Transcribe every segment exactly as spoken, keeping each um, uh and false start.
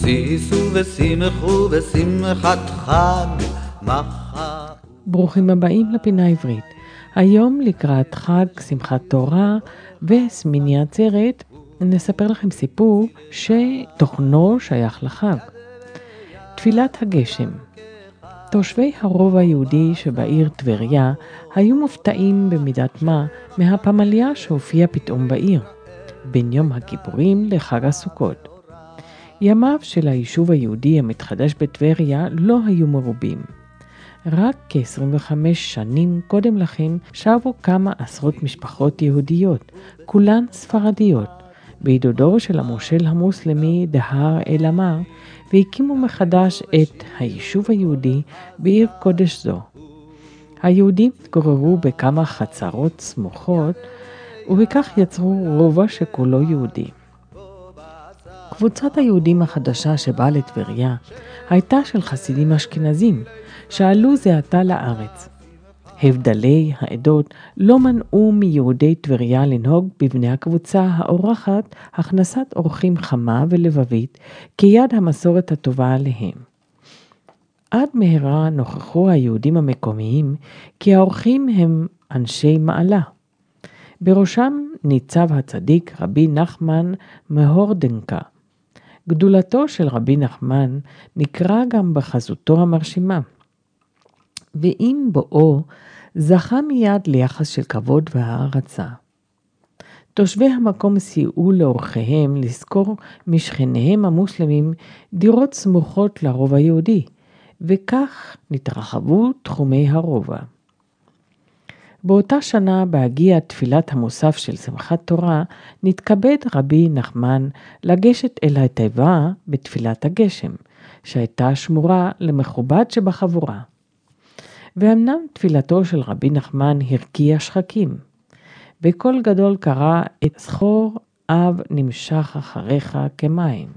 שישו ושמחו בשמחת חג מחר. ברוכים הבאים לפינה עברית. היום לקראת חג שמחת תורה וסמיני עצרת נספר לכם סיפור שתוכנו שייך לחג. תפילת הגשם. תושבי הרוב היהודי שבעיר טבריה היו מופתעים במידת מה מהפמליה שהופיעה פתאום בעיר, בין יום הכיפורים לחג הסוכות. ימיו של היישוב היהודי המתחדש בטבריה לא היו מרובים. רק כ-עשרים וחמש שנים קודם לכן שבו כמה עשרות משפחות יהודיות, כולן ספרדיות, בעידודו של המושל המוסלמי דהר אל-עמר, והקימו מחדש את היישוב היהודי בעיר קודש זו. היהודים התגוררו בכמה חצרות סמוכות, ובכך יצרו רובע שכולו יהודי. קבוצת היהודים החדשה שבאה לטבריה הייתה של חסידים אשכנזים, שעלו זה עתה לארץ. הבדלי העדות לא מנעו מיהודי טבריה לנהוג בבני הקבוצה האורחת הכנסת אורחים חמה ולבבית כיד המסורת הטובה עליהם. עד מהרה נוכחו היהודים המקומיים כי האורחים הם אנשי מעלה. בראשם ניצב הצדיק רבי נחמן מהורדנקה. גדולתו של רבי נחמן נקרא גם בחזותו המרשימה. ועם בואו זכה מיד ליחס של כבוד והערצה. תושבי המקום סייעו לאורחיהם לזכור משכניהם המוסלמים דירות סמוכות לרוב היהודי, וכך נתרחבו תחומי הרובע. באותה שנה בהגיע תפילת המוסף של שמחת תורה, נתכבד רבי נחמן לגשת אל התיבה בתפילת הגשם, שהייתה שמורה למכובד שבחבורה. ואמנם תפילתו של רבי נחמן הרקיע שחקים. בקול גדול קרא את זכור אב נמשך אחריך כמים.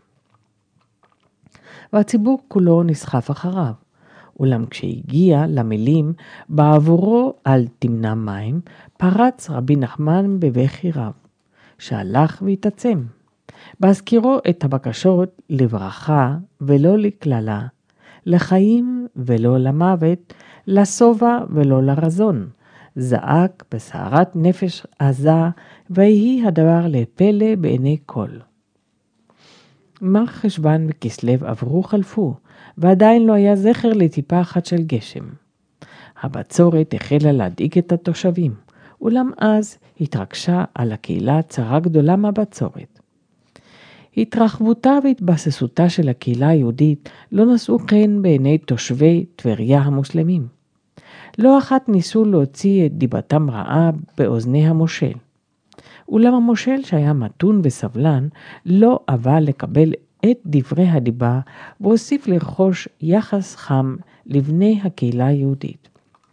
והציבור כולו נסחף אחריו. אולם כשהגיע למילים בעבורו על תמנע מים, פרץ רבי נחמן בבכי רב, שהלך והתעצם. בהזכירו את הבקשות לברכה ולא לכללה, לחיים ולא למוות, לסובה ולא לרזון. זעק בסערת נפש עזה, ויהי הדבר לפלא בעיני כל. מר חשבן וכסלו עברו חלפו, ועדיין לא היה זכר לטיפה אחת של גשם. הבצורת החלה להדאיג את התושבים, אולם אז התרגשה על הקהילה צרה גדולה מהבצורת. התרחבותה והתבססותה של הקהילה היהודית לא נשאו חן בעיני תושבי טבריה המוסלמים. לא אחת ניסו להוציא את דיבתם רעה באוזני המושל. אולם המושל שהיה מתון וסבלן לא אהב לקבל את דברי הדיבה והוסיף לרכוש יחס חם לבני הקהילה היהודית.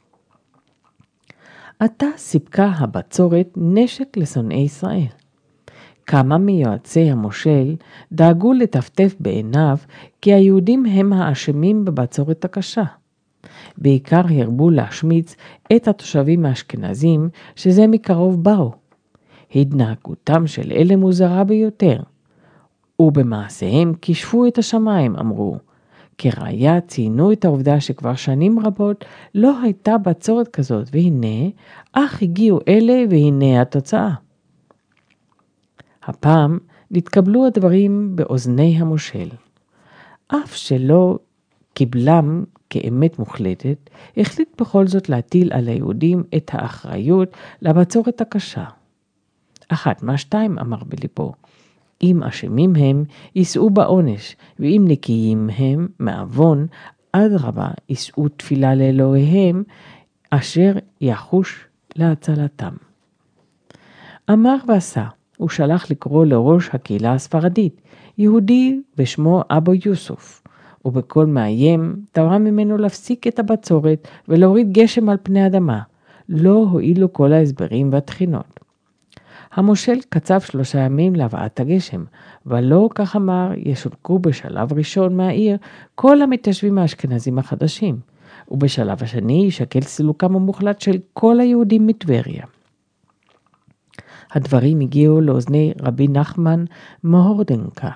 עתה סיפקה הבצורת נשק לשונאי ישראל. כמה מיועצי המושל דאגו לטפטף בעיניו כי היהודים הם האשמים בבצורת הקשה. בעיקר הרבו להשמיץ את התושבים האשכנזים שזה מקרוב באו. התנהגותם של אלה מוזרה ביותר. ובמעשיהם כישפו את השמיים, אמרו. כראיה ציינו את העובדה שכבר שנים רבות לא הייתה בצורת כזאת, והנה, אך הגיעו אלה והנה התוצאה. הפעם נתקבלו הדברים באוזני המושל. אף שלא קיבלם כאמת מוחלטת, החליט בכל זאת להטיל על היהודים את האחריות לבצורת הקשה. אחת מהשתיים אמר בליבו, אם אשמים הם, יישאו בעונש, ואם נקיים הם מעוון, אדרבה יישאו תפילה לאלוהיהם, אשר יחוש להצלתם. אמר ועשה, הוא שלח לקרוא לראש הקהילה הספרדית, יהודי בשמו אבו יוסוף, ובכל מאיים תורה ממנו להפסיק את הבצורת ולהוריד גשם על פני אדמה. לא הועילו כל ההסברים והתחינות. המושל קצב שלושה ימים להבאת הגשם, ולא כך אמר ישוקו בשלב ראשון מהעיר כל המתיישבים האשכנזים החדשים, ובשלב השני ישקל סילוקם המוחלט של כל היהודים מטבריה. הדברים הגיעו לאוזני רבי נחמן מהורדנקה,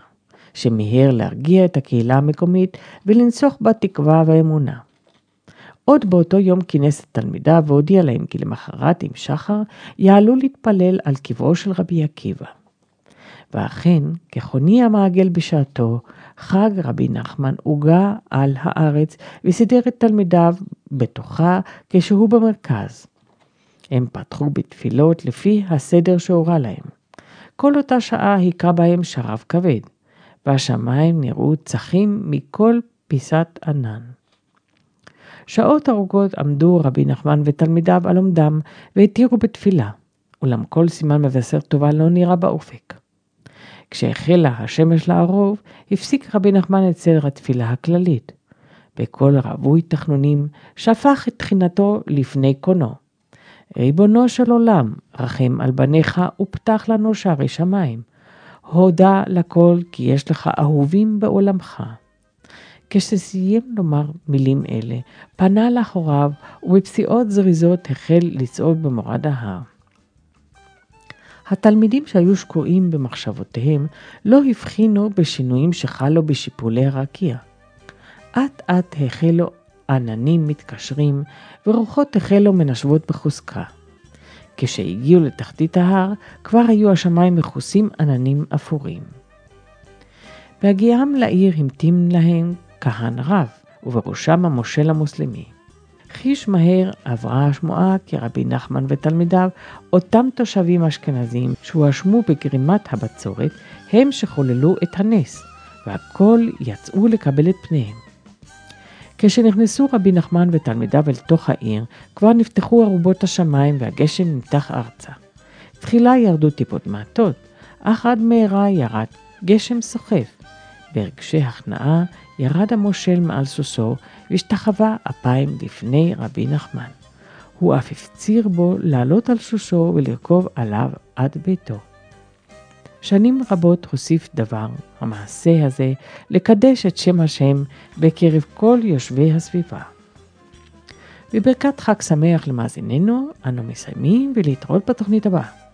שמיהר להרגיע את הקהילה המקומית ולנסוך בה תקווה ואמונה. עוד באותו יום כינס את תלמידיו והודיע להם כי למחרת עם שחר יעלו להתפלל על קברו של רבי עקיבא. ואכן, כחוני המעגל בשעתו, חג רבי נחמן הוגה על הארץ וסידר את תלמידיו בתוכה כשהוא במרכז. הם פתחו בתפילות לפי הסדר שהורה להם. כל אותה שעה היכה בהם שרב כבד, והשמיים נראו צחים מכל פיסת ענן. שעות ארוכות עמדו רבי נחמן ותלמידיו על עומדם והתירו בתפילה, אולם כל סימן מבשר טובה לא נראה באופק. כשהחלה השמש לערוב, הפסיק רבי נחמן את סדר התפילה הכללית. בקול רווי תחנונים שפך את תחינתו לפני קונו. ריבונו של עולם, רחם על בניך ופתח לנו שערי שמיים. הודע לכל כי יש לך אהובים בעולמך. כשסיים לומר מילים אלה, פנה לאחוריו ובפסיעות זריזות החל לצעוד במורד ההר. התלמידים שהיו שקועים במחשבותיהם לא הבחינו בשינויים שחלו בשיפולי הרקיע. אט אט החלו עננים מתקשרים ורוחות החלו מנשבות בחוזקה. כשהגיעו לתחתית ההר כבר היו השמיים מכוסים עננים אפורים. בהגיעם לעיר המתין להם כהן רב ובראשם המושל המוסלמי. חיש מהר עברה השמועה כי רבי נחמן ותלמידיו, אותם תושבים אשכנזים שהואשמו בגרימת הבצורת, הם שחוללו את הנס, והכל יצאו לקבל את פניהם. כשנכנסו רבי נחמן ותלמידיו אל תוך העיר, כבר נפתחו ארובות השמיים והגשם נמתח ארצה. תחילה ירדו טיפות מעטות, אך עד מהרה ירד גשם סוחף. ברגשי הכנעה ירד המושל מעל סוסו והשתחווה אפיים לפני רבי נחמן. הוא אף הפציר בו לעלות על סוסו ולרכוב עליו עד ביתו. שנים רבות הוסיף דבר, המעשה הזה, לקדש את שם השם בקרב כל יושבי הסביבה. בברכת חג שמח למאזיננו, אנו מסיימים ולהתראות בתוכנית הבאה.